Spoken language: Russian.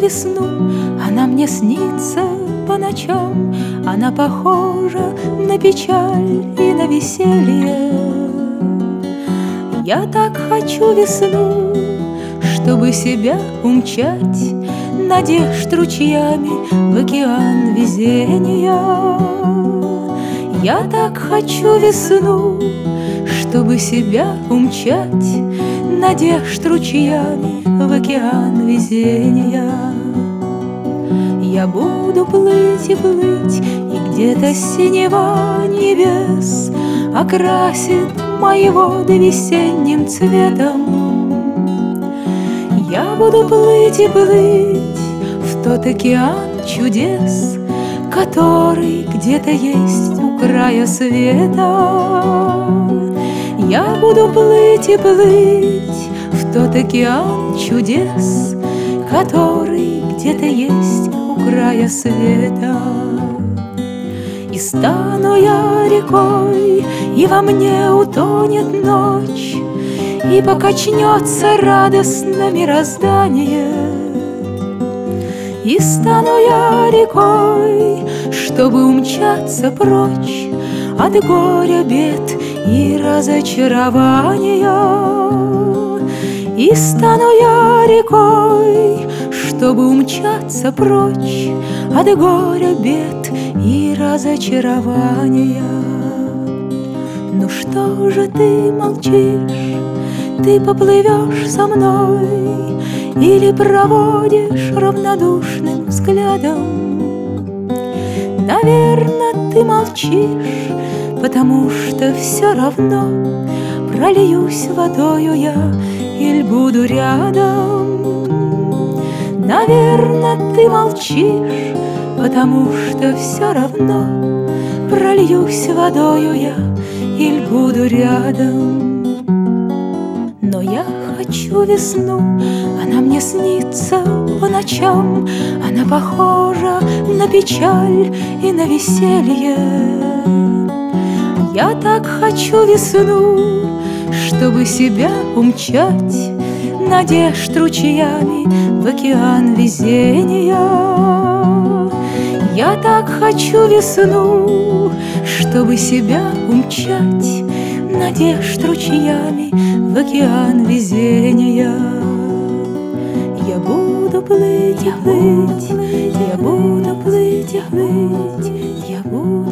весну, она мне снится по ночам. Она похожа на печаль и на веселье. Я так хочу весну, чтобы себя умчать, надежд ручьями в океан везения. Я так хочу весну, чтобы себя умчать, надежд ручьями в океан везения. Я буду плыть и плыть, и где-то синева небес окрасит мои воды весенним цветом. Я буду плыть и плыть в тот океан чудес, который где-то есть у края света. Я буду плыть и плыть в тот океан чудес, который где-то есть у края света. И стану я рекой, и во мне утонет ночь, и покачнется радостно мироздание. И стану я рекой, чтобы умчаться прочь от горя, бед и разочарования. И стану я рекой, чтобы умчаться прочь от горя, бед и разочарования. Ну что же ты молчишь? Ты поплывешь со мной или проводишь равнодушным взглядом? Наверно, ты молчишь, потому что все равно прольюсь водою я или буду рядом. Наверно, ты молчишь, потому что все равно прольюсь водою я или буду рядом. Но я хочу весну, она мне снится по ночам. Она похожа на печаль и на веселье. Я так хочу весну, чтобы себя умчать, надежд ручьями в океан везения. Я так хочу весну, чтобы себя умчать, надежд ручьями в океан везения. Я буду плыть и плыть, я буду плыть и плыть, я буду